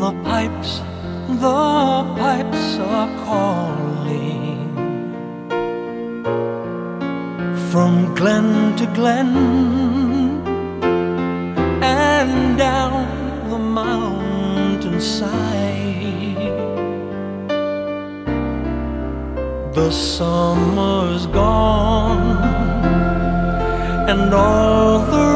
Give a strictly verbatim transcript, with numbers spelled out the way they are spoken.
The pipes, the pipes are calling from glen to glen and down the mountainside. The summer's gone and all the